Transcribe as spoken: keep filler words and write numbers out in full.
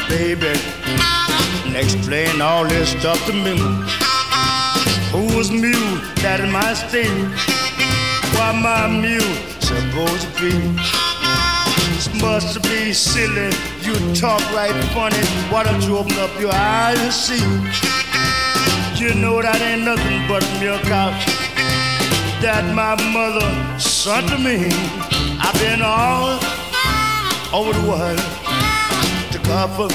Baby, and explain all this stuff to me. Who's mule that in my state? Why my mule supposed to be? This must be silly. You talk right funny. Why don't you open up your eyes and see? You know that ain't nothing but milk out that my mother sent to me. I've been all over the world to cover